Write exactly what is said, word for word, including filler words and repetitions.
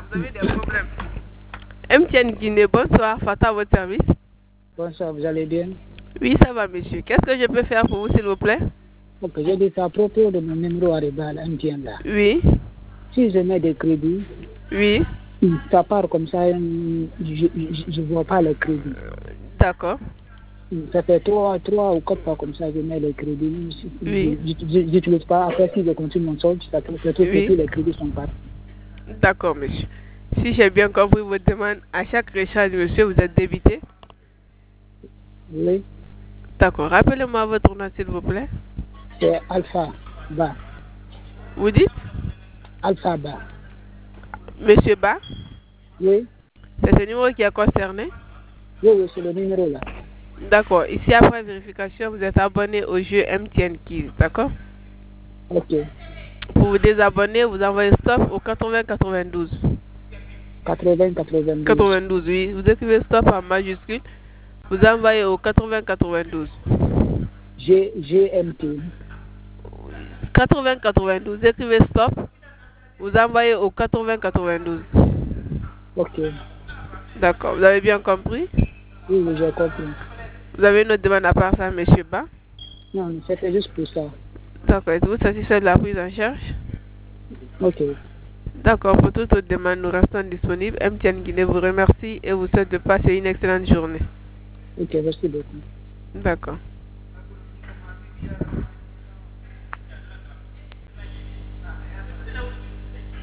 vous avez des problèmes. M T N Guinée, bonsoir, Fata à votre service. Bonsoir, vous allez bien? Oui, ça va, monsieur. Qu'est-ce que je peux faire pour vous, s'il vous plaît? Ok, j'ai dit ça à propos de mon numéro Aribal M T N là. Oui. Si je mets des crédits, oui. Ça part comme ça, je ne vois pas les crédits. D'accord. Ça fait trois, trois ou quatre fois comme ça, je mets les crédits. Oui. Je n'utilise pas. Après, si je continue mon solde, ça trouve que tous les crédits sont partis. D'accord, monsieur. Si j'ai bien compris votre demande, à chaque recharge, monsieur, vous êtes débité? Oui. D'accord. Rappelez-moi votre nom, s'il vous plaît. C'est Alpha Ba. Vous dites? Alpha Ba. Monsieur Ba? Oui. C'est ce numéro qui est concerné? Oui, oui, c'est le numéro là. D'accord. Ici, après vérification, vous êtes abonné au jeu M T N Keys, d'accord? Ok. Pour vous désabonner, vous envoyez stop au quatre-vingts quatre-vingt-douze. quatre-vingts quatre-vingt-douze. quatre-vingt-douze, oui. Vous écrivez stop en majuscule. Vous envoyez au quatre-vingts quatre-vingt-douze. G, GMT. quatre-vingts quatre-vingt-douze. Vous écrivez stop. Vous envoyez au quatre-vingts quatre-vingt-douze. Ok. D'accord. Vous avez bien compris? Oui, oui, j'ai compris. Vous avez une autre demande à part ça, monsieur Ba? Non, c'était juste pour ça. D'accord. Êtes-vous satisfait de la prise en charge? Ok. D'accord. Pour toute autre demande, nous restons disponibles. M T N Guinée vous remercie et vous souhaite de passer une excellente journée. Ok, merci beaucoup. D'accord.